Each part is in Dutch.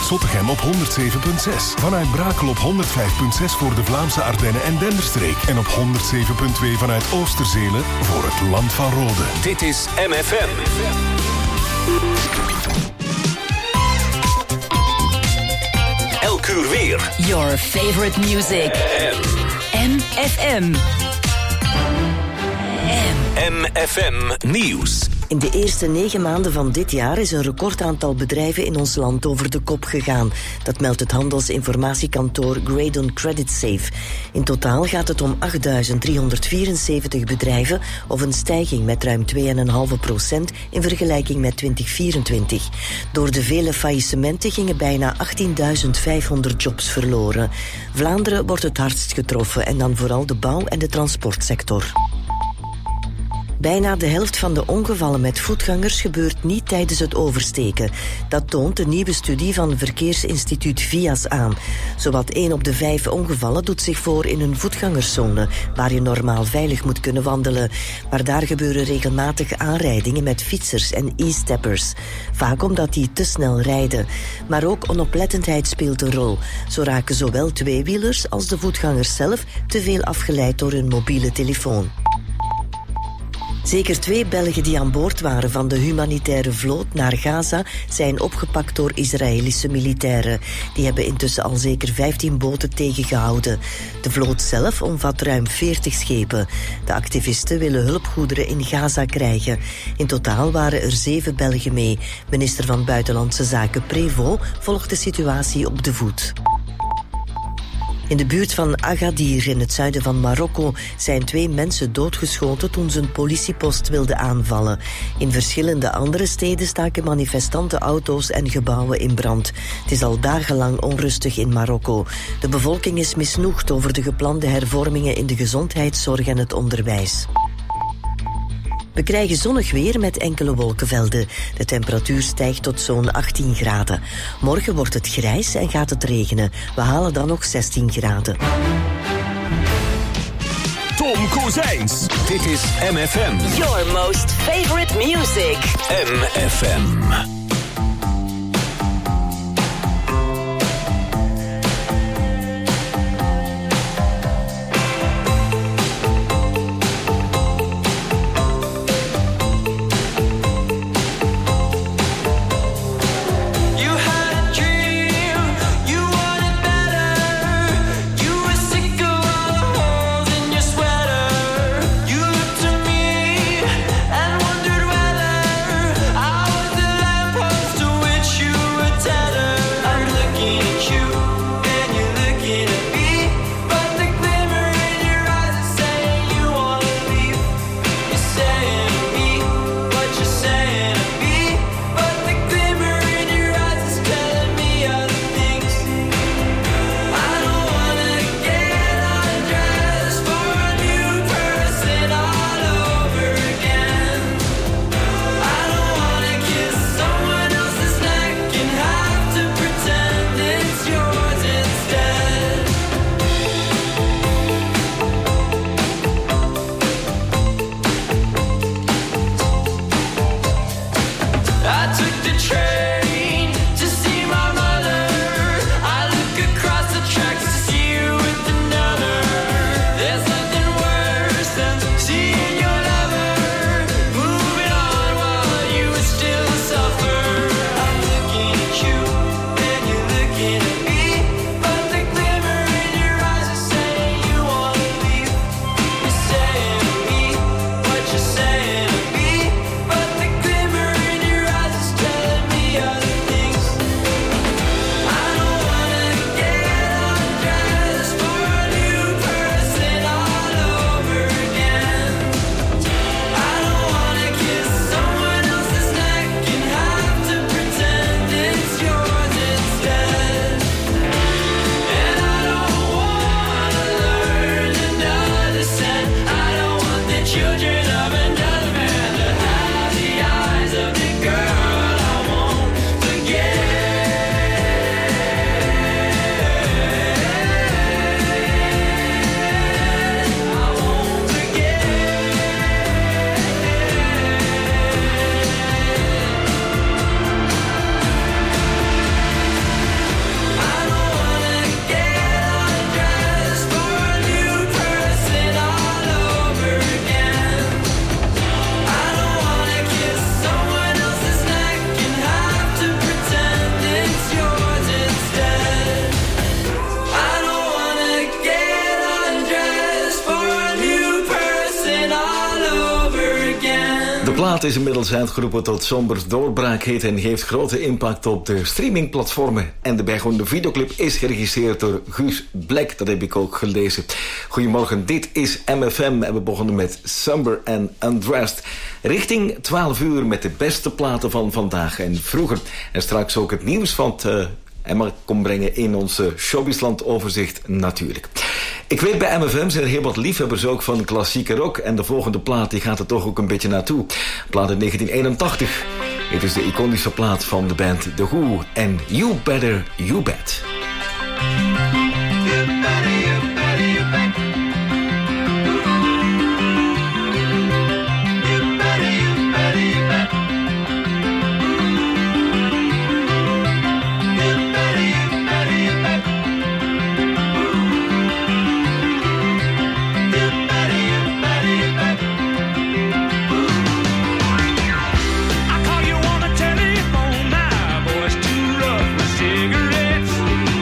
vanuit Zottegem op 107.6. Vanuit Brakel op 105.6 voor de Vlaamse Ardennen en Denderstreek. En op 107.2 vanuit Oosterzelen voor het Land van Rode. Dit is MFM. Elk uur weer. Your favorite music. MFM. MFM Nieuws. In de eerste 9 maanden van dit jaar is een recordaantal bedrijven in ons land over de kop gegaan. Dat meldt het handelsinformatiekantoor Graydon Credit Safe. In totaal gaat het om 8.374 bedrijven, of een stijging met ruim 2,5% in vergelijking met 2024. Door de vele faillissementen gingen bijna 18.500 jobs verloren. Vlaanderen wordt het hardst getroffen en dan vooral de bouw- en de transportsector. Bijna de helft van de ongevallen met voetgangers gebeurt niet tijdens het oversteken. Dat toont een nieuwe studie van Verkeersinstituut VIAS aan. Zowat 1 op de 5 ongevallen doet zich voor in een voetgangerszone, waar je normaal veilig moet kunnen wandelen. Maar daar gebeuren regelmatig aanrijdingen met fietsers en e-steppers. Vaak omdat die te snel rijden. Maar ook onoplettendheid speelt een rol. Zo raken zowel tweewielers als de voetgangers zelf te veel afgeleid door hun mobiele telefoon. Zeker 2 Belgen die aan boord waren van de humanitaire vloot naar Gaza zijn opgepakt door Israëlische militairen. Die hebben intussen al zeker 15 boten tegengehouden. De vloot zelf omvat ruim 40 schepen. De activisten willen hulpgoederen in Gaza krijgen. In totaal waren er 7 Belgen mee. Minister van Buitenlandse Zaken Prévost volgt de situatie op de voet. In de buurt van Agadir in het zuiden van Marokko zijn 2 mensen doodgeschoten toen ze een politiepost wilden aanvallen. In verschillende andere steden staken manifestanten auto's en gebouwen in brand. Het is al dagenlang onrustig in Marokko. De bevolking is misnoegd over de geplande hervormingen in de gezondheidszorg en het onderwijs. We krijgen zonnig weer met enkele wolkenvelden. De temperatuur stijgt tot zo'n 18 graden. Morgen wordt het grijs en gaat het regenen. We halen dan nog 16 graden. Tom Kozijns. Dit is MFM. Your most favorite music. MFM. And wondered whether I was the lamp plaat is inmiddels uitgeroepen tot Sombers doorbraakhit en heeft grote impact op de streamingplatformen. En de bijgehorende videoclip is geregisseerd door Guus Black, dat heb ik ook gelezen. Goedemorgen, dit is MFM en we begonnen met Somber and Undressed. Richting 12 uur met de beste platen van vandaag en vroeger. En straks ook het nieuws van Emma kon brengen in onze Showbizland overzicht natuurlijk. Ik weet, bij MFM zijn er heel wat liefhebbers ook van klassieke rock. En de volgende plaat die gaat er toch ook een beetje naartoe. Plaat uit 1981. Het is de iconische plaat van de band The Who. En You Better, You Bet. You better, you better, you bet. You better, you better, you bet. I call you on the telephone now, boy, it's too rough for cigarettes.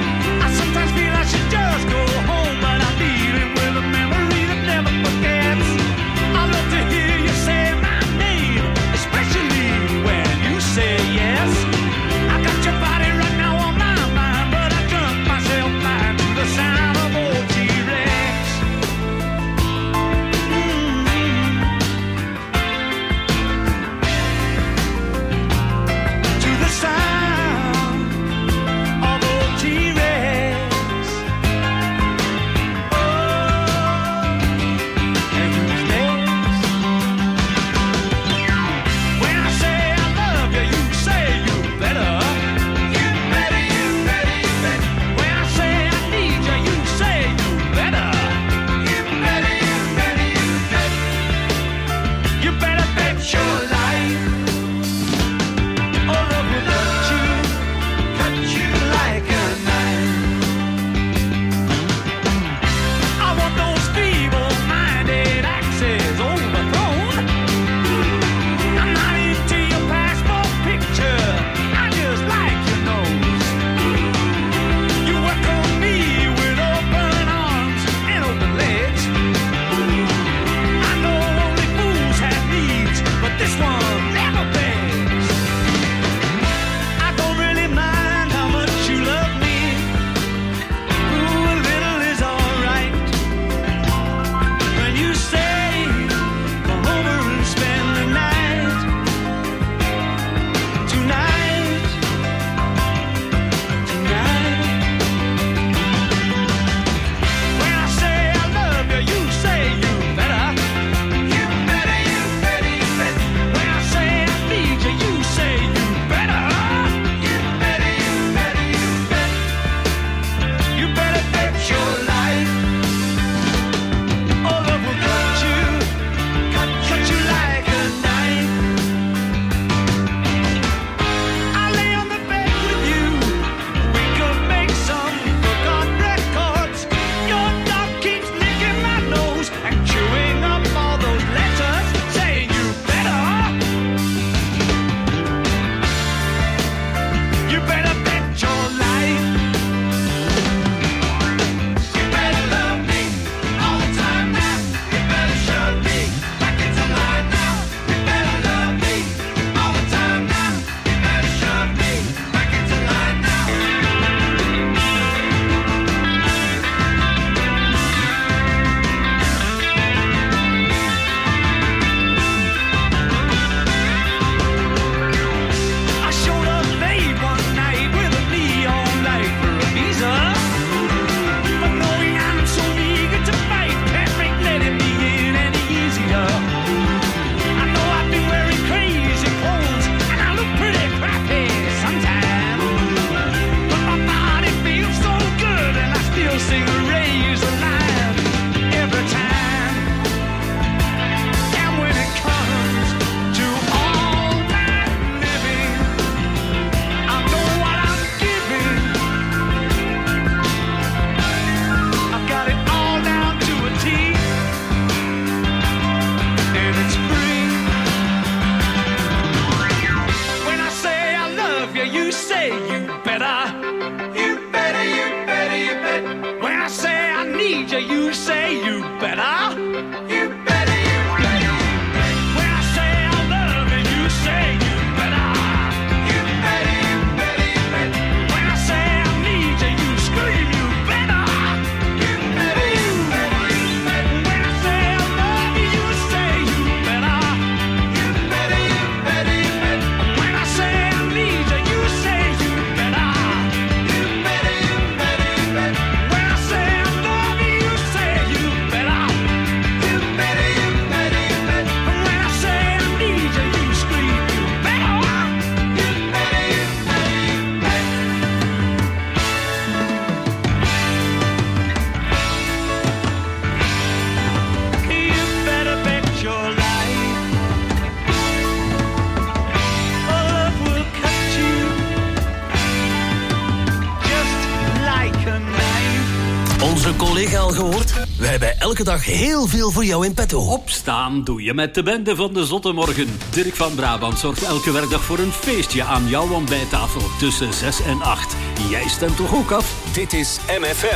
collega al gehoord? Wij hebben elke dag heel veel voor jou in petto. Opstaan doe je met de bende van de Zotte Morgen. Dirk van Brabant zorgt elke werkdag voor een feestje aan jouw ontbijttafel tussen 6 en 8. Jij stemt toch ook af? Dit is MFM.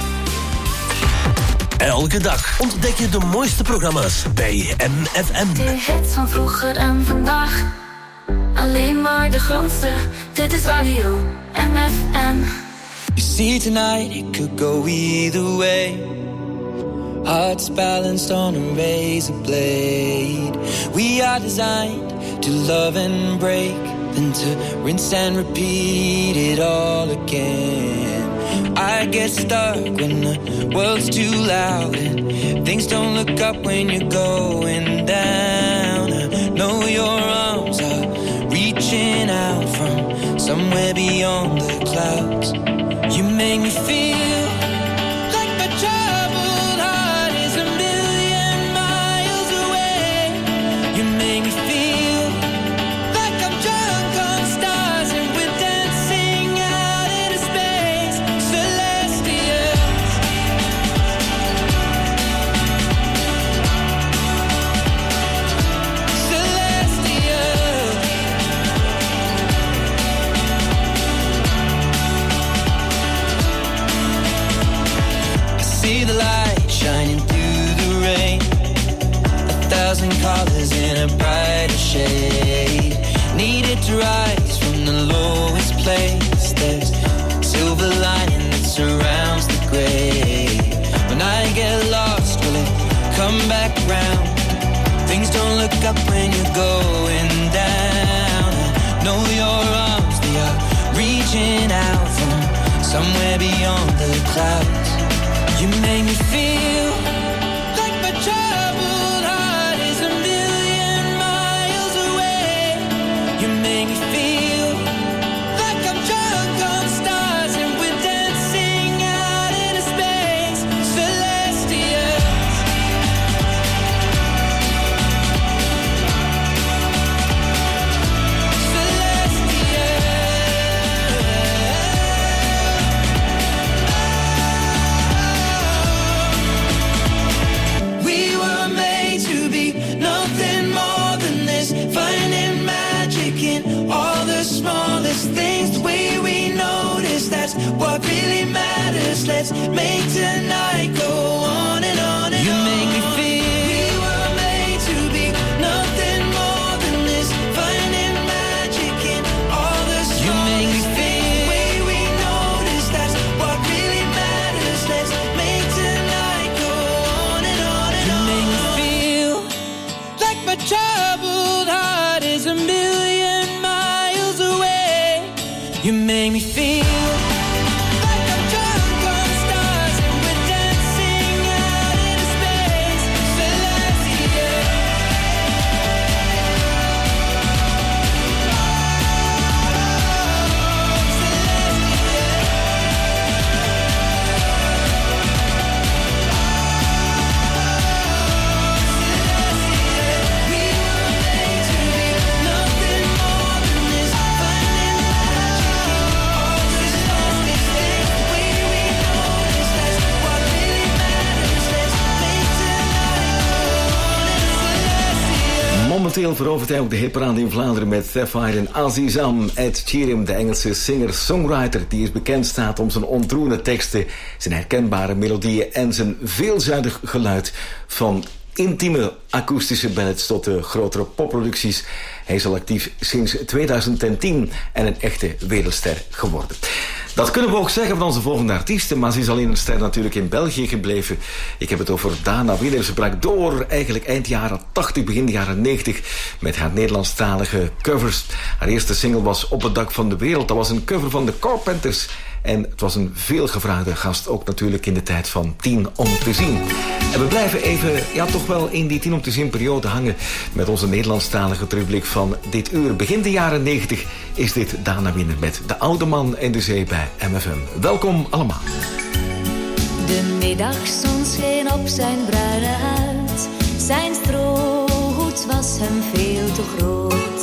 Elke dag ontdek je de mooiste programma's bij MFM. De hits van vroeger en vandaag. Alleen maar de grootste. Dit is radio MFM. You see tonight it could go either way. Hearts balanced on a razor blade. We are designed to love and break, then to rinse and repeat it all again. I get stuck when the world's too loud and things don't look up when you're going down. I know your arms are reaching out from somewhere beyond the clouds. You make me feel like my troubled heart is a million miles away. You make me feel like I'm drunk on stars and we're dancing out into space. Celestials. Celestials. See the light shining through the rain. 1,000 colors in a brighter shade. Needed to rise from the lowest place. There's silver lining that surrounds the gray. When I get lost, will it come back round? Things don't look up when you're going down. I know your arms, they are reaching out from somewhere beyond the clouds. You make me feel like my troubled heart is a million miles away. You make me feel like I'm drunk on stars and we're dancing out into space. Celestials. We were made to be nothing more than this. Finding magic in all the smallest things. The way we notice, that's what really matters. Let's make tonight go on and on and on. You make me feel we were made to be nothing more than this. Finding magic in all the smallest things. You make me feel the way we notice, that's what really matters. Let's make tonight go on and on and on. You make me feel like my troubled heart is a million miles away. You make me feel like I'm drunk on stars and we're dancing out into space. Celestial. We were made to be nothing more than this. Finding magic in all the smallest things. The way we notice, that's what really matters. Let's make tonight go on and on. Momenteel verovert hij ook de hitparade in Vlaanderen met Sapphire en Azizam. Ed Sheeran, de Engelse singer-songwriter die is bekend staat om zijn ontroerende teksten, zijn herkenbare melodieën en zijn veelzijdig geluid. Van intieme akoestische ballads tot de grotere popproducties. Hij is al actief sinds 2010 en een echte wereldster geworden. Dat kunnen we ook zeggen van onze volgende artiesten, maar ze is alleen een ster natuurlijk in België gebleven. Ik heb het over Dana Wiener. Ze brak door eigenlijk eind jaren 80, begin jaren 90 met haar Nederlandstalige covers. Haar eerste single was Op het dak van de wereld. Dat was een cover van de Carpenters. En het was een veelgevraagde gast, ook natuurlijk in de tijd van 10 om te zien. En we blijven even, toch wel in die 10 om te zien periode hangen met onze Nederlandstalige terugblik van dit uur. Begin de jaren 90 is dit Dana Wiener met De Oude Man en de Zee bij MFM. Welkom allemaal. De middagzon scheen op zijn bruine huid. Zijn strohoed was hem veel te groot.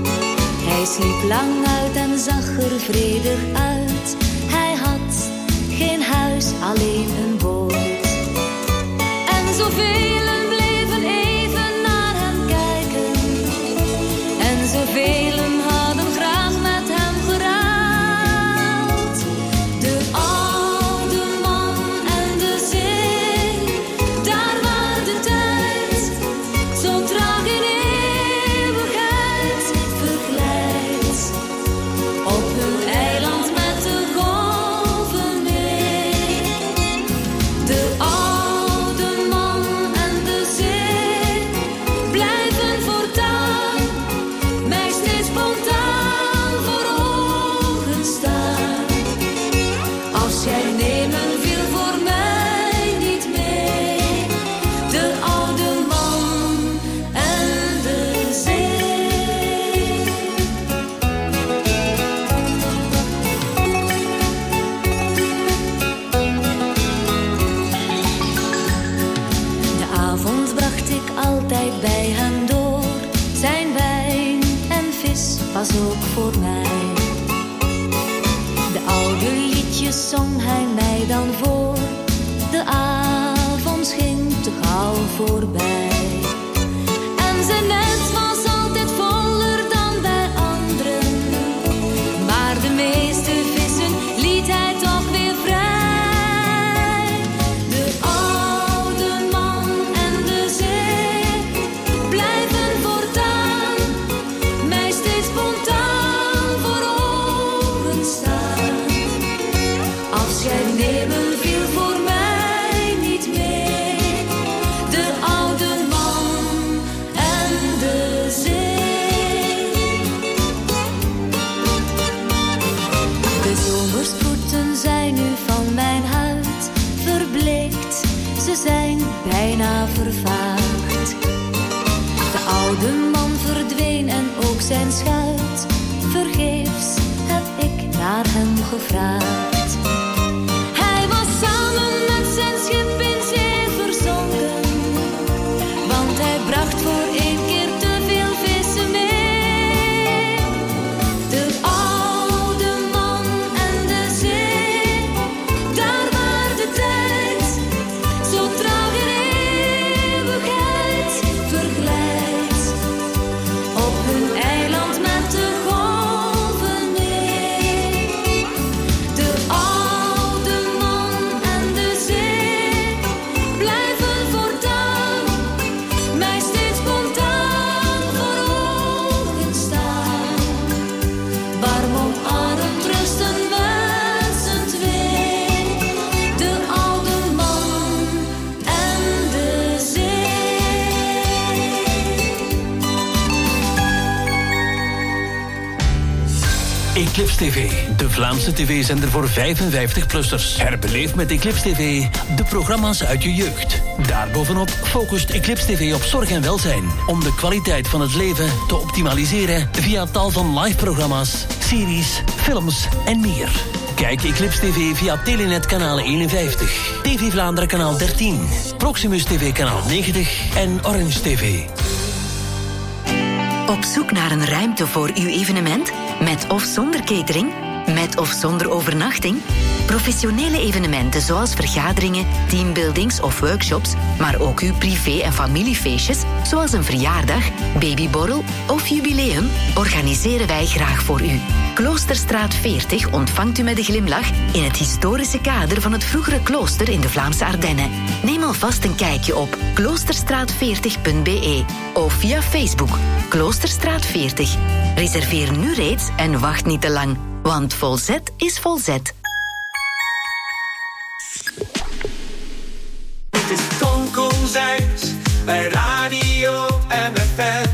Hij sliep lang uit en zag er vredig uit. Hij had geen huis, alleen een boot. En zoveel bleven even naar hem kijken. En zoveel hadden graag met hem geraad. De oude man en de zee, daar waar de tijd zo traag in eeuwigheid verglijdt. Op hun eiland met de golven mee. De oude man en de zee blijven voortaan mij steeds spontaan voor ogen staan. Als jij nemen wil voor mij niet mee. De oude man en de zee. De avond bracht ik altijd bij hem door. Zijn wijn en vis was ook voor mij. De oude liedjes zong hij mij dan voor. De avond ging te gauw voorbij. En zijn net was altijd voller dan bij anderen. Maar de meeste vissen liet hij toch weer vrij. De oude man en de zee blijven voortaan mij steeds spontaan voor ogen staan. Als jij nemen wil voor mij niet mee. De oude man en de zee. De zomersproeten zijn nu van mijn huid verbleekt. Ze zijn bijna vervaagd. De oude man verdween en ook zijn schuit. Vergeefs heb ik naar hem gevraagd. Hij was samen met zijn schip in zee verzonken. Want hij bracht voor één keer te veel vissen mee. De oude man en de zee, daar waar de tijd zo traag in eeuwigheid verglijdt. Op hun eiland met de golven mee. De oude man en de zee blijven voortaan mij steeds spontaan voor ogen staan. Warm omarmd rusten met z'n twee. De oude man en de zee. Eclipse TV, de Vlaamse tv-zender voor 55-plussers. Herbeleef met Eclipse TV de programma's uit je jeugd. Daarbovenop focust Eclipse TV op zorg en welzijn. Om de kwaliteit van het leven te optimaliseren via tal van live-programma's, series, films en meer. Kijk Eclipse TV via Telenet kanaal 51, TV Vlaanderen kanaal 13, Proximus TV kanaal 90 en Orange TV. Op zoek naar een ruimte voor uw evenement? Met of zonder catering? Met of zonder overnachting? Professionele evenementen zoals vergaderingen, teambuildings of workshops, maar ook uw privé- en familiefeestjes, zoals een verjaardag, babyborrel of jubileum, organiseren wij graag voor u. Kloosterstraat 40 ontvangt u met een glimlach in het historische kader van het vroegere klooster in de Vlaamse Ardennen. Neem alvast een kijkje op kloosterstraat40.be of via Facebook Kloosterstraat 40. Reserveer nu reeds en wacht niet te lang, want volzet is volzet. Dit is Toon Kozijns bij Radio MFM.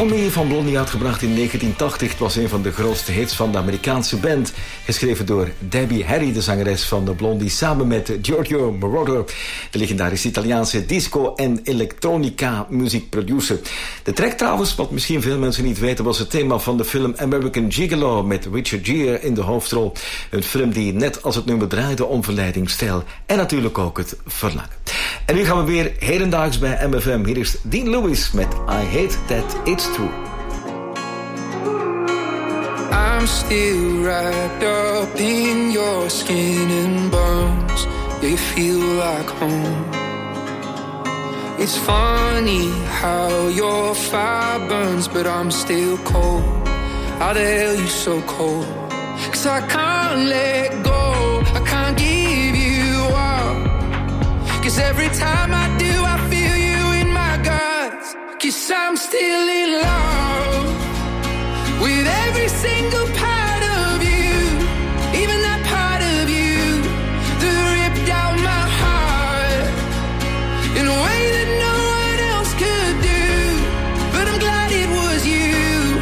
Call Me van Blondie uitgebracht in 1980. Het was een van de grootste hits van de Amerikaanse band. Geschreven door Debbie Harry, de zangeres van de Blondie, samen met Giorgio Moroder, de legendarische Italiaanse disco- en elektronica muziekproducer. De track trouwens, wat misschien veel mensen niet weten, was het thema van de film American Gigolo met Richard Gere in de hoofdrol. Een film die net als het nummer draaide om verleidingsstijl en natuurlijk ook het verlangen. En nu gaan we weer hedendaags bij MFM. Hier is Dean Lewis met I Hate That It's True. I'm still wrapped up in your skin and bones. You feel like home. It's funny how your fire burns, but I'm still cold. How the hell you so cold? 'Cause I can't let go, I can't give you up. 'Cause every time I do, I feel you in my guts. 'Cause I'm still in love with every single part of you, even that part of you that ripped out my heart in a way that no one else could do. But I'm glad it was you.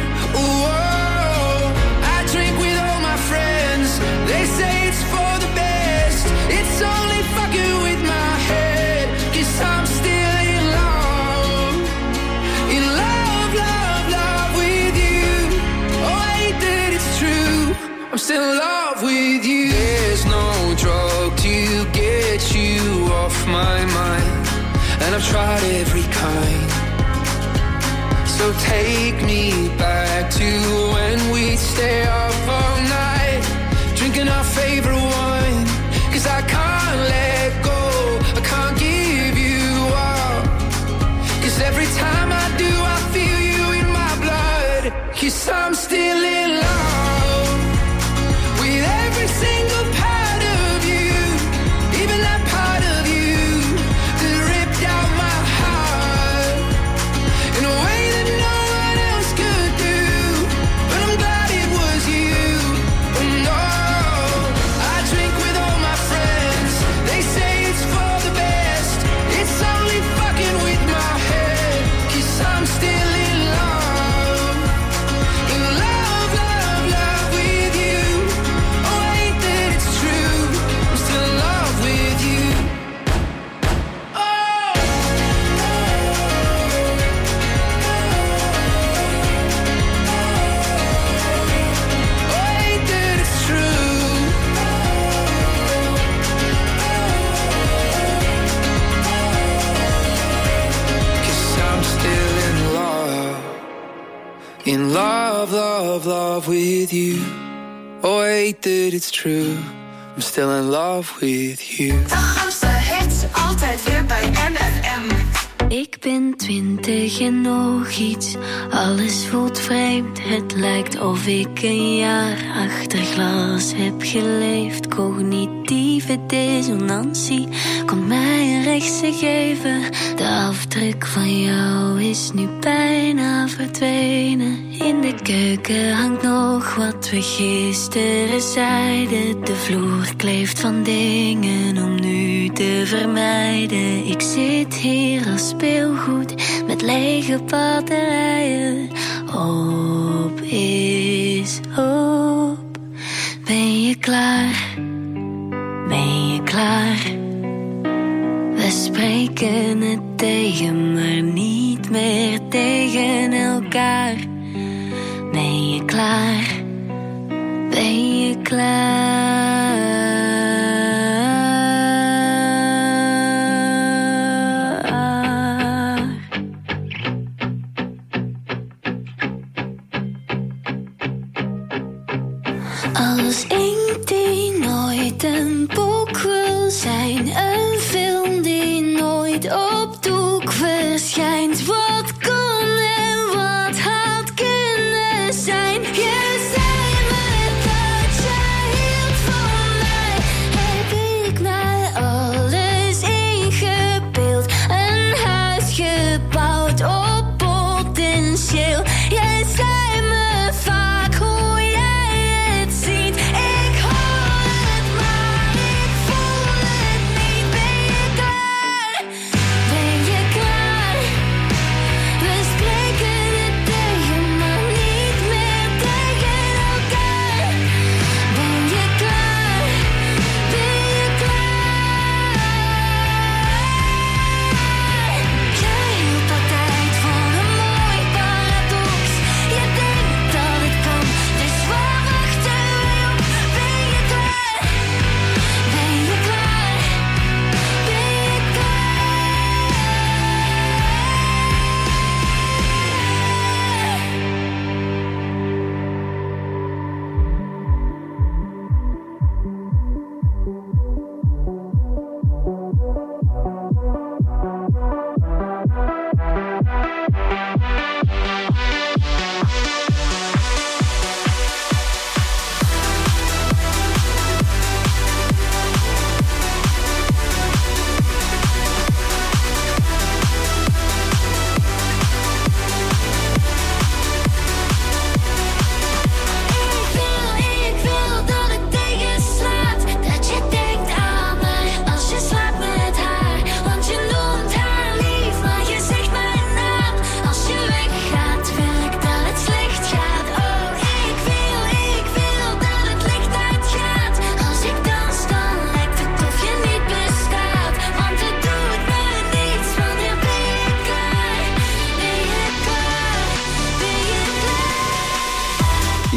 Oh, I drink with all my friends. They say it's for the best. It's only fucking with my head. 'Cause I'm still in love. In love, love, love with you. Oh, I hate that it's true. I'm still in love with you. There's no drug to get you off my mind, and I've tried every kind. So take me back to when we'd stay up all night, drinking our favorite wine. 'Cause I can't let go, I can't give you up. 'Cause every time I do, I feel you in my blood. 'Cause I'm still in love with every single part of you, even that part of you that ripped out my heart in a way that no one else could do. But I'm glad it was you. Oh no, I drink with all my friends. They say it's for the best. It's only fucking with my head. 'Cause I'm still in love. In love, love, love with you. Oh, I hate that it's true. I'm still in love with you. Oh, I hate that it's true. 'Cause I'm still in love. In love, love, love with you. Oh, I hate that it's true. I'm still in love with you. De grootste hits, altijd weer bij MFM. Ik ben 20 en nog iets, alles voelt vreemd. Het lijkt of ik een jaar achter glas heb geleefd. Cognitieve dissonantie komt mij een rechtse geven. De afdruk van jou is nu bijna verdwenen. In de keuken hangt nog wat we gisteren zeiden. De vloer kleeft van dingen om nu te vermijden. Ik zit hier als speelgoed met lege batterijen. Op is op. Ben je klaar? Ben je klaar? We spreken het tegen, maar niet meer tegen elkaar. Ben je klaar? Ben je klaar? Als ik die nooit een boek wil zijn, een film die nooit op doek verschijnt. Wat kon en wat had kunnen zijn? Je zei me dat jij hield van mij. Heb ik mij alles ingebeeld? Een huis gebouwd op potentieel. Jij zei me vaak hoe jij het ziet. Ik hoor het, maar ik voel het niet. Ben je klaar? Ben je klaar?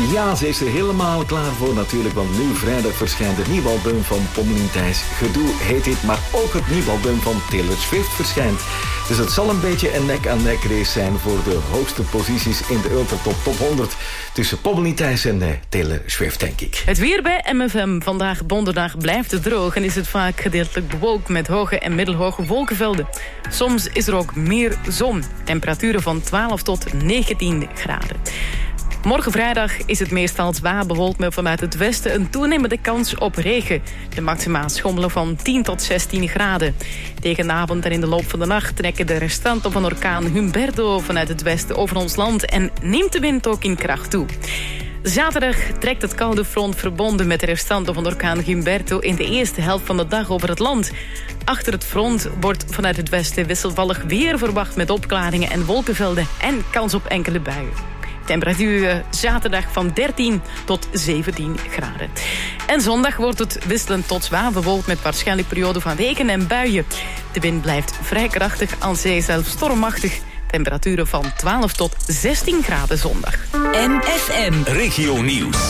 Ja, ze is er helemaal klaar voor natuurlijk, want nu vrijdag verschijnt het nieuwe album van Pommelien Thijs. Gedoe heet dit, maar ook het nieuwe album van Taylor Swift verschijnt. Dus het zal een beetje een nek-aan-nek race zijn voor de hoogste posities in de Ultratop Top 100 tussen Pommelien Thijs en Taylor Swift, denk ik. Het weer bij MFM. Vandaag donderdag blijft het droog en is het vaak gedeeltelijk bewolkt met hoge en middelhoge wolkenvelden. Soms is er ook meer zon. Temperaturen van 12 tot 19 graden. Morgen vrijdag is het meestal zwaar bewolkt met vanuit het westen een toenemende kans op regen. De maxima schommelen van 10 tot 16 graden. Tegen de avond en in de loop van de nacht trekken de restanten van orkaan Humberto vanuit het westen over ons land en neemt de wind ook in kracht toe. Zaterdag trekt het koude front verbonden met de restanten van orkaan Humberto in de eerste helft van de dag over het land. Achter het front wordt vanuit het westen wisselvallig weer verwacht met opklaringen en wolkenvelden en kans op enkele buien. Temperatuur zaterdag van 13 tot 17 graden. En zondag wordt het wisselend tot zwaar bewolkt met waarschijnlijk perioden van regen en buien. De wind blijft vrij krachtig, aan zee zelfs stormachtig. Temperaturen van 12 tot 16 graden zondag. MFM Regio Nieuws.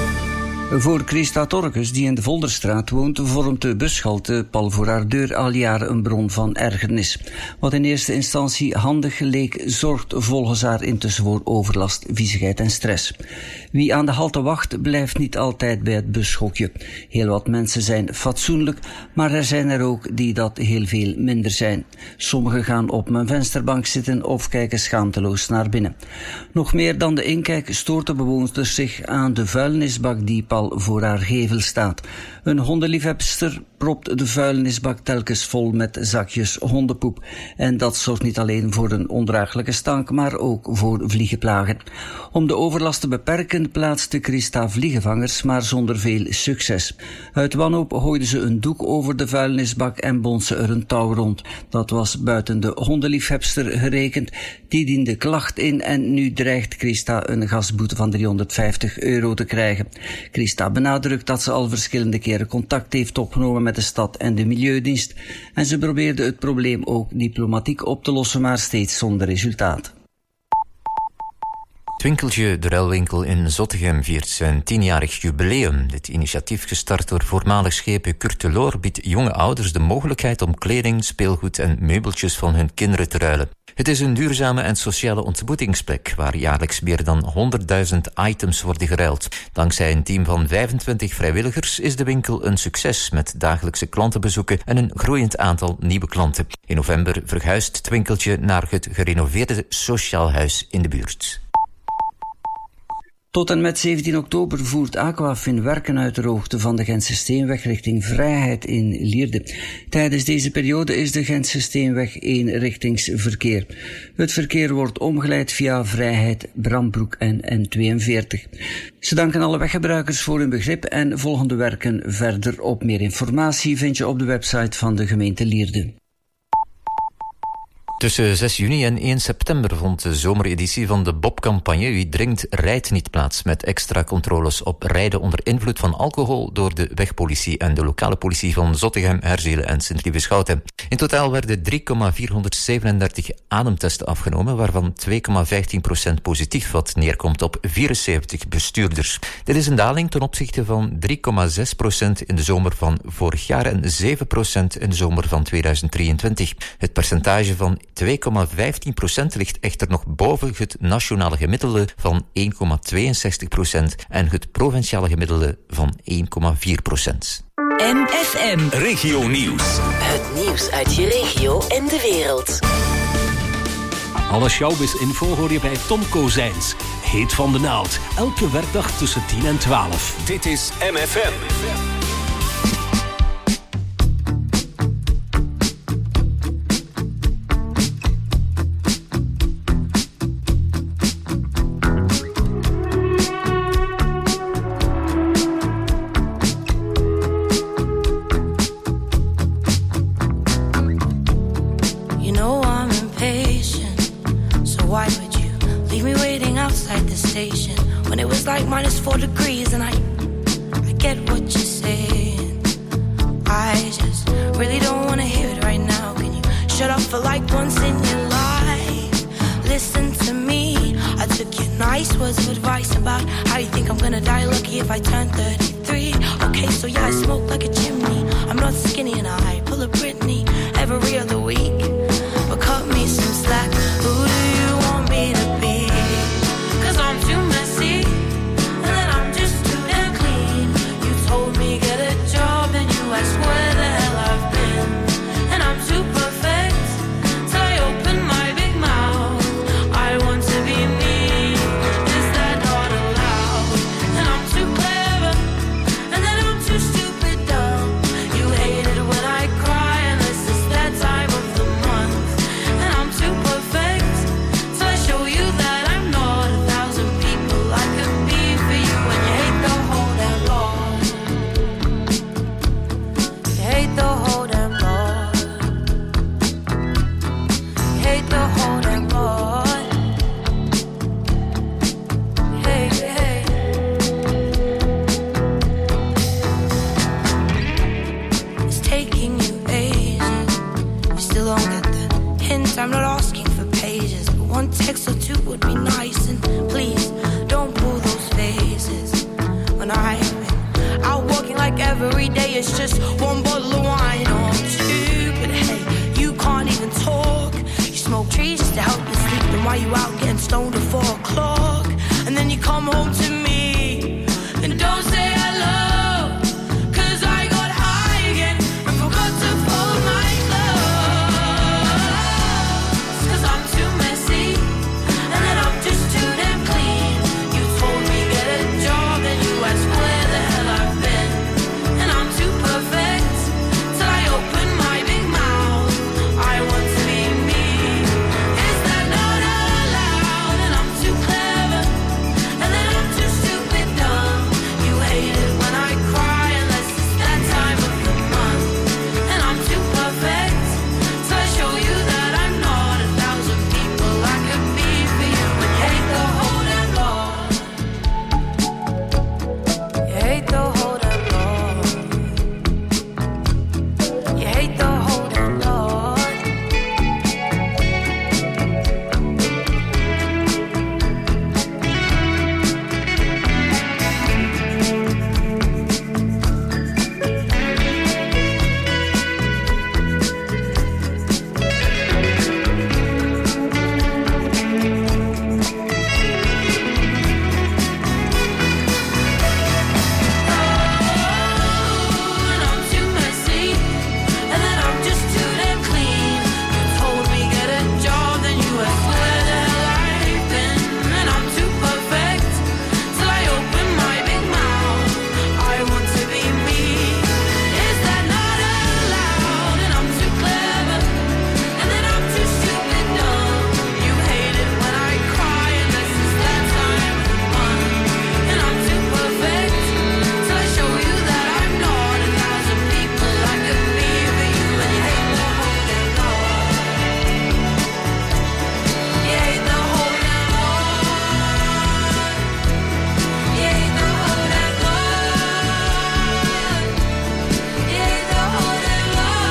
Voor Christa Torkes, die in de Volderstraat woont, vormt de bushalte pal voor haar deur al jaren een bron van ergernis. Wat in eerste instantie handig leek, zorgt volgens haar intussen voor overlast, viezigheid en stress. Wie aan de halte wacht, blijft niet altijd bij het bushokje. Heel wat mensen zijn fatsoenlijk, maar er zijn er ook die dat heel veel minder zijn. Sommigen gaan op mijn vensterbank zitten of kijken schaamteloos naar binnen. Nog meer dan de inkijk stoort de bewoonster zich aan de vuilnisbak die pal voor haar gevel staat. Een hondenliefhebster propt de vuilnisbak telkens vol met zakjes hondenpoep. En dat zorgt niet alleen voor een ondraaglijke stank, maar ook voor vliegenplagen. Om de overlast te beperken plaatste Christa vliegenvangers, maar zonder veel succes. Uit wanhoop gooide ze een doek over de vuilnisbak en bond ze er een touw rond. Dat was buiten de hondenliefhebster gerekend. Die diende klacht in en nu dreigt Christa een gasboete van €350 te krijgen. Christa benadrukt dat ze al verschillende keren contact heeft opgenomen met de stad en de Milieudienst. En ze probeerde het probleem ook diplomatiek op te lossen, maar steeds zonder resultaat. Het winkeltje De Ruilwinkel in Zottegem viert zijn 10-jarig jubileum. Dit initiatief, gestart door voormalig schepen Kurt de Loor, biedt jonge ouders de mogelijkheid om kleding, speelgoed en meubeltjes van hun kinderen te ruilen. Het is een duurzame en sociale ontmoetingsplek waar jaarlijks meer dan 100.000 items worden geruild. Dankzij een team van 25 vrijwilligers is de winkel een succes met dagelijkse klantenbezoeken en een groeiend aantal nieuwe klanten. In november verhuist het winkeltje naar het gerenoveerde sociaal huis in de buurt. Tot en met 17 oktober voert Aquafin werken uit de hoogte van de Gentse Steenweg richting Vrijheid in Lierde. Tijdens deze periode is de Gentse Steenweg eenrichtingsverkeer. Het verkeer wordt omgeleid via Vrijheid, Brambroek en N42. Ze danken alle weggebruikers voor hun begrip en volgen de werken verder op. Meer informatie vind je op de website van de gemeente Lierde. Tussen 6 juni en 1 september vond de zomereditie van de Bob-campagne Wie drinkt, rijdt niet plaats, met extra controles op rijden onder invloed van alcohol door de wegpolitie en de lokale politie van Zottegem, Herzelen en Sint-Lieve-Schouten. In totaal werden 3,437 ademtesten afgenomen, waarvan 2,15% positief, wat neerkomt op 74 bestuurders. Dit is een daling ten opzichte van 3,6% in de zomer van vorig jaar en 7% in de zomer van 2023. Het percentage van 2,15% ligt echter nog boven het nationale gemiddelde van 1,62% en het provinciale gemiddelde van 1,4%. MFM Regio Nieuws. Het nieuws uit je regio en de wereld. Alle showbiz-info hoor je bij Tom Kozijns. Heet van de naald. Elke werkdag tussen 10 en 12. Dit is MFM. When it was like -4 degrees, and I get what you're saying. I just really don't wanna hear it right now. Can you shut up for like once in your life? Listen to me. I took you nice words of advice about how you think I'm gonna die lucky if I turn 33. Okay, so yeah, I smoke like a chimney. I'm not skinny and I pull a Britney every other week. But cut me some slack. Who do you want me to be? 'Cause I'm too messy, and then I'm just too damn clean. You told me get a job, and you asked where the hell I've been. And I'm too perfect till I open my big mouth. I want to be me. Is that not allowed? And I'm too clever, and then I'm too stupid dumb. You hate it when I cry, and this is that time of the month. And I'm too perfect till I show you that I'm not 1,000 people I could be for you. And you hate the whole damn lot. You hate the whole damn lot. You hate the whole damn lot. Hey, hey. It's taking you ages. You still don't get the hint. I'm not asking for pages, but one text or two would be nice. And please don't pull those faces when I'm out walking like every day. It's just one bottle of wine or two. But hey, you can't even talk. You smoke trees just to help you sleep. Then why you out getting stoned at 4 o'clock? And then you come home to me and don't say hello. 'Cause I got high again and forgot to fold my clothes. 'Cause I'm too messy, and then I'm just too damn clean. You told me get a job, and you asked where the hell I've been. And I'm too perfect till I open my big mouth. I want to be me. Is that not allowed? And I'm too clever, and then I'm too stupid dumb. You hate it when I cry, unless it's that time of the month. And I'm too perfect till I show you that I'm not 1,000 people I could be for you. And you hate the whole damn lot. You hate the whole damn lot. You hate the whole damn lot. And I'm too messy, and then I'm just too damn clean. You told me get a job, then you asked where the hell I've been. And I'm too perfect till I open my big mouth. I want to be me. Is that not allowed? And I'm too clever, and then I'm too stupid dumb. You hate it when I cry, unless it's that time of the month. And I'm too perfect till I show you that I'm not 1,000 people I could be for you. And you hate the whole damn lot. You hate the whole damn lot. You hate the whole damn lot. You hate the whole damn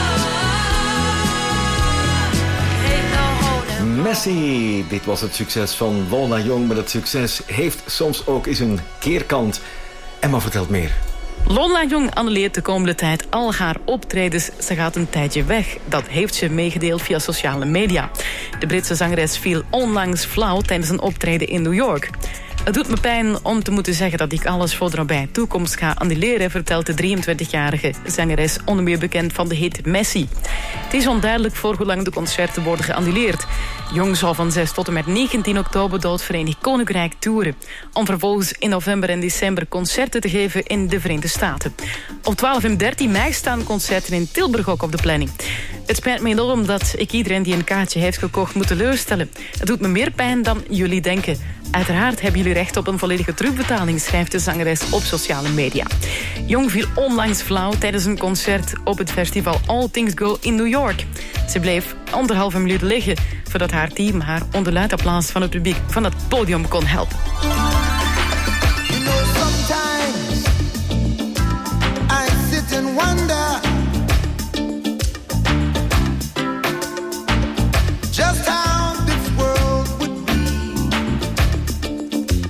lot. You hate the whole damn lot. Messi, dit was het succes van Lorna Young, maar het succes heeft soms ook eens een keerkant. Emma vertelt meer. Lorna Young annuleert de komende tijd al haar optredens. Ze gaat een tijdje weg. Dat heeft ze meegedeeld via sociale media. De Britse zangeres viel onlangs flauw tijdens een optreden in New York. Het doet me pijn om te moeten zeggen dat ik alles voor de nabije toekomst ga annuleren, vertelt de 23-jarige zangeres, onder meer bekend van de hit Messi. Het is onduidelijk voor hoe lang de concerten worden geannuleerd. Young zal van 6 tot en met 19 oktober door het Verenigd Koninkrijk toeren, om vervolgens in november en december concerten te geven in de Verenigde Staten. Op 12 en 13 mei staan concerten in Tilburg ook op de planning. Het spijt me enorm dat ik iedereen die een kaartje heeft gekocht moet teleurstellen. Het doet me meer pijn dan jullie denken. Uiteraard hebben jullie recht op een volledige terugbetaling, schrijft de zangeres op sociale media. Young viel onlangs flauw tijdens een concert op het festival All Things Go in New York. Ze bleef 1,5 minuut liggen voordat haar team haar onder luid applaus van het publiek van het podium kon helpen. You know, sometimes I sit and wonder just how this world would be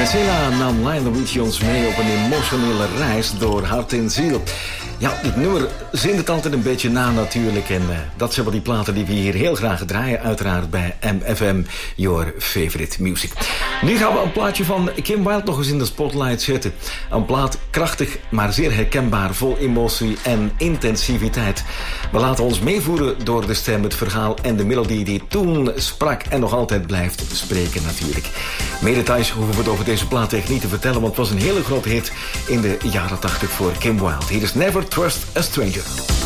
Gisela nam Lionel Richie ons mee op een emotionele reis door hart en ziel. Ja, dit nummer zingt het altijd een beetje na natuurlijk. En dat zijn wel die platen die we hier heel graag draaien. Uiteraard bij MFM, your favorite music. Nu gaan we een plaatje van Kim Wilde nog eens in de spotlight zetten. Een plaat krachtig, maar zeer herkenbaar, vol emotie en intensiviteit. We laten ons meevoeren door de stem, het verhaal en de melodie die toen sprak en nog altijd blijft spreken natuurlijk. Meer details hoeven we het over deze plaat echt niet te vertellen, want het was een hele grote hit in de jaren 80 voor Kim Wilde. Hier is Never Trust a Stranger.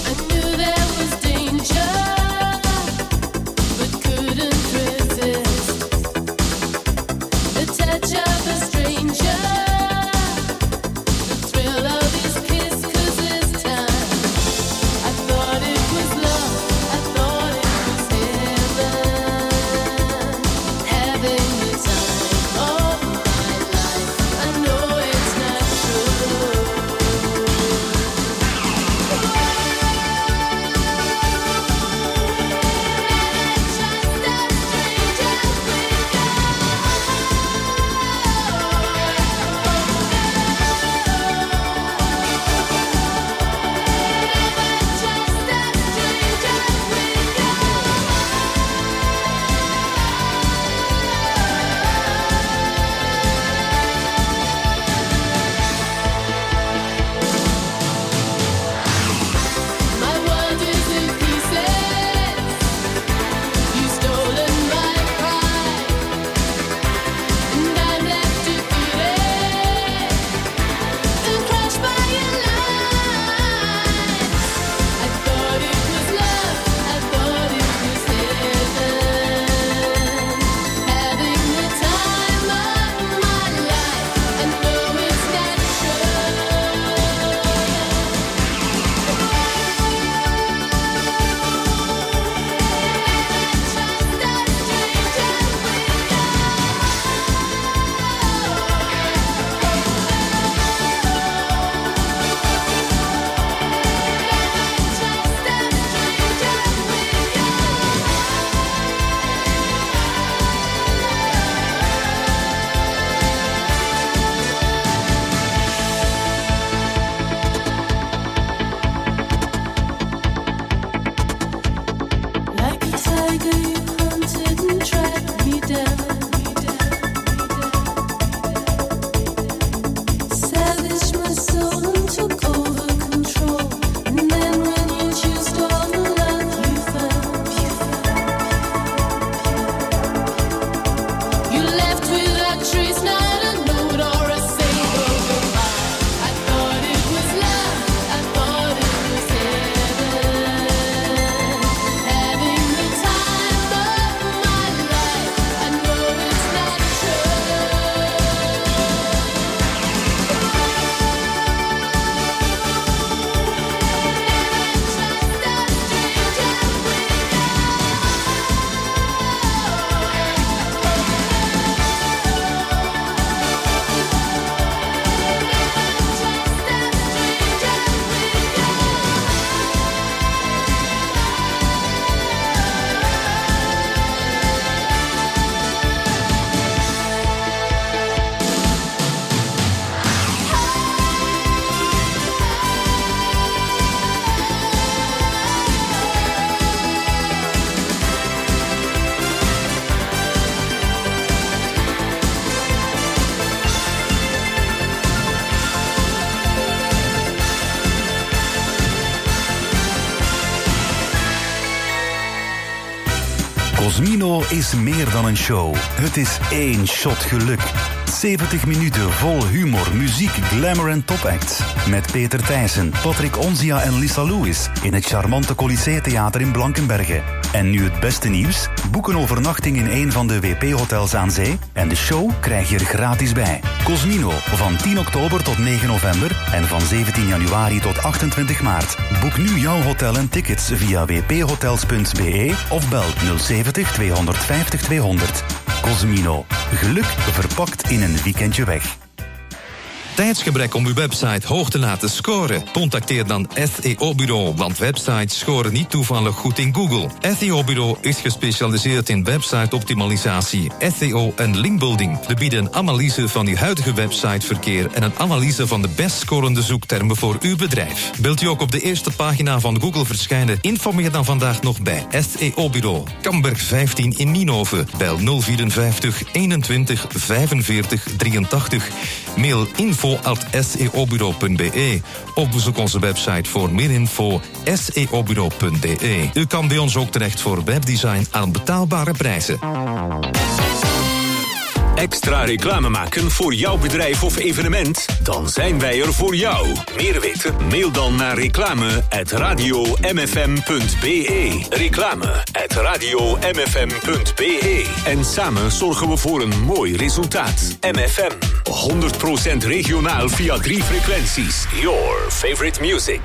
Cosmino is meer dan een show. Het is één shot geluk. 70 minuten vol humor, muziek, glamour en topacts. Met Peter Thijssen, Patrick Onzia en Lisa Lewis in het charmante Colisée Theater in Blankenberge. En nu het beste nieuws? Boek een overnachting in een van de WP-hotels aan zee en de show krijg je er gratis bij. Cosmino, van 10 oktober tot 9 november en van 17 januari tot 28 maart. Boek nu jouw hotel en tickets via wphotels.be of bel 070 250 200. Cosmino, geluk verpakt in een weekendje weg. Tijdsgebrek om uw website hoog te laten scoren? Contacteer dan SEO-bureau, want websites scoren niet toevallig goed in Google. SEO-bureau is gespecialiseerd in website-optimalisatie, SEO en linkbuilding. We bieden een analyse van uw huidige websiteverkeer en een analyse van de best scorende zoektermen voor uw bedrijf. Wilt u ook op de eerste pagina van Google verschijnen? Informeer dan vandaag nog bij SEO-bureau. Kamberg 15 in Nienhoven. Bel 054 21 45 83. Mail info@seobureau.be of bezoek onze website voor meer info seobureau.be. U kan bij ons ook terecht voor webdesign aan betaalbare prijzen. Extra reclame maken voor jouw bedrijf of evenement? Dan zijn wij er voor jou. Meer weten? Mail dan naar reclame@radiomfm.be. Reclame@radiomfm.be. En samen zorgen we voor een mooi resultaat. MFM. 100% regionaal via 3 frequenties. Your favorite music.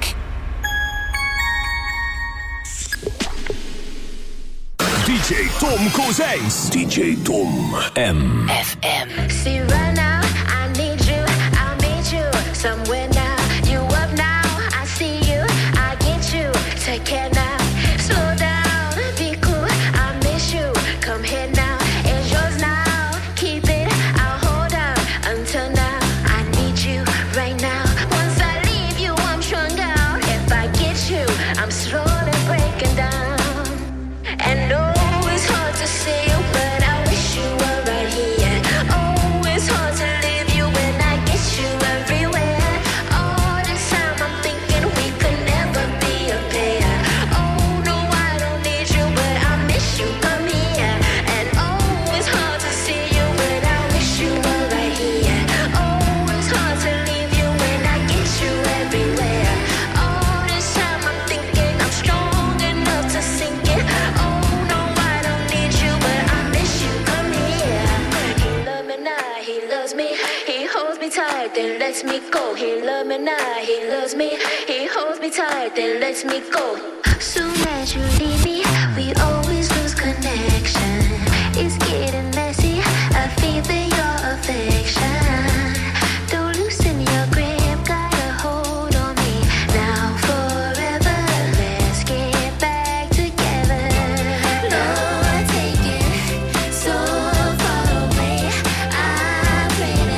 DJ Tom Kozijns. DJ Tom M. FM. See right now, I need you, I'll meet you somewhere now. You up now, I see you, I get you. Take care now, slow down, be cool, I miss you. Come here now, it's yours now. Keep it, I'll hold on until now. I need you right now. Once I leave you, I'm strung out. If I get you, I'm slowly breaking down. And no, it's hard to say you, but I wish you were right here. Oh, it's hard to leave you when I get you everywhere. All this time I'm thinking we could never be a pair. Oh, no, I don't need you, but I miss you, come here. And oh, it's hard to see you, but I wish you were right here. Oh, it's hard to leave you when I get you everywhere. All this time I'm thinking I'm strong enough to sink it. Oh, no, I don't need you, but I miss you, come here. He loves me now, he loves me. He holds me tight, then lets me go. He loves me now, he loves me. He holds me tight, then lets me go. Soon as you leave me, we always lose connection. It's getting messy, I feel your affection. Don't loosen your grip, got a hold on me. Now forever, let's get back together. Lord, take it so far away. I pray to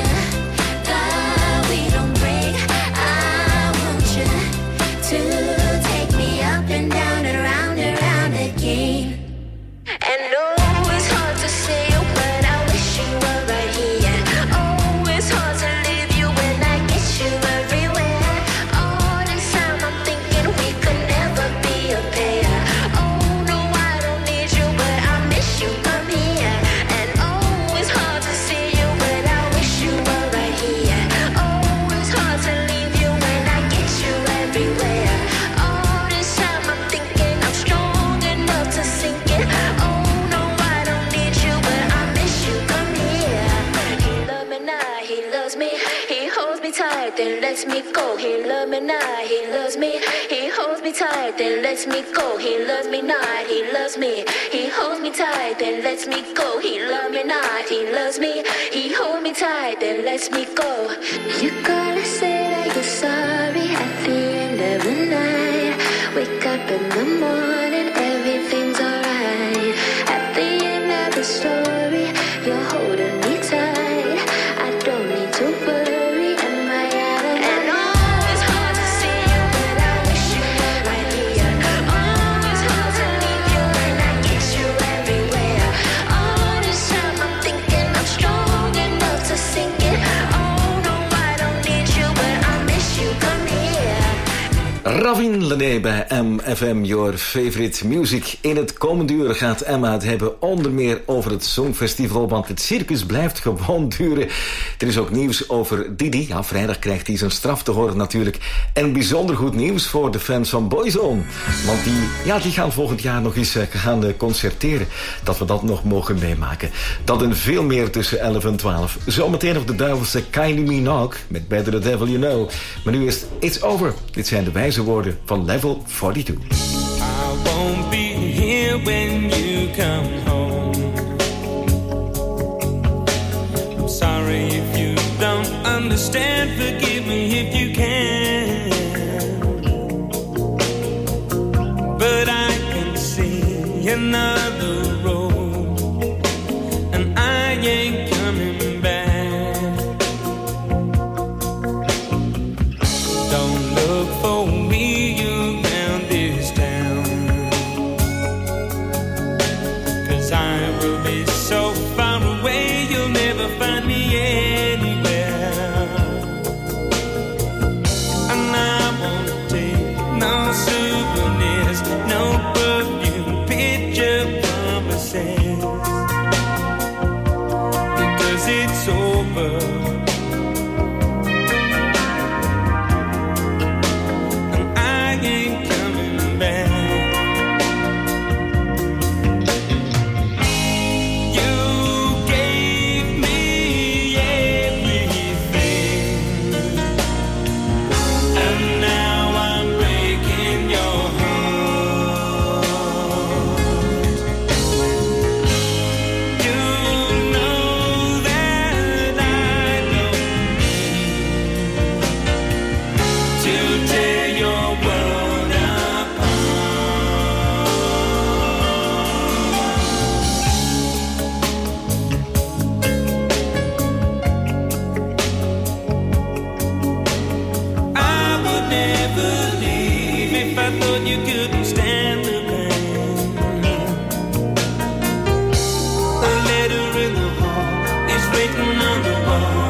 God we don't break. I want you to take me up and down and around again. And no, it's hard to say you, but I wish you were right here. Oh, it's hard to leave you when I get you everywhere. All this time I'm thinking we could never be a pair. Oh, no, I don't need you, but I miss you, come here. And oh, it's hard to see you, but I wish you were right here. Oh, it's hard to leave you when I get you everywhere. All this time I'm thinking I'm strong enough to sink it. Oh, no, I don't need you, but I miss you, come here. He loves me now, he loves me. He holds me tight, then lets me go. He loves me now, he loves me. He holds me tight, then lets me go. He loves me not, he loves me. He holds me tight, then lets me go. He loves me not, he loves me. He holds me tight, then lets me go. You gotta say that you're sorry at the end of the night. Wake up in the morning, everything's alright. At the end of the story, you're holding me tight. I don't need to worry, am I out of and oh, it's hard to see you, but I wish you were right here. Oh, it's hard to leave you when I get you everywhere. All this time I'm thinking I'm strong enough to sink it. Oh, no, I don't need you, but I miss you, come here. Ravin Lené bij MFM, your favorite music. In het komende uur gaat Emma het hebben onder meer over het Songfestival, want het circus blijft gewoon duren. Er is ook nieuws over Didi. Ja, vrijdag krijgt hij zijn straf te horen natuurlijk. En bijzonder goed nieuws voor de fans van Boyzone. Want die gaan volgend jaar nog eens gaan concerteren. Dat we dat nog mogen meemaken. Dat en veel meer tussen 11 en 12. Zometeen op de duivelse Kylie Minogue met Better the Devil You Know. Maar nu is It's Over. Dit zijn de wijze woorden van Level 42. I won't be here when you come home. I'm sorry if you don't understand. understand, forgive me if you can. But I can see another road, and I ain't coming back. Don't look for me around this town, 'cause I will be so far away you'll never find me anywhere. And I won't take no souvenirs, no perfume, picture promises, because it's over. And I ain't coming back. You couldn't stand the pain. A letter in the hall is written on the wall.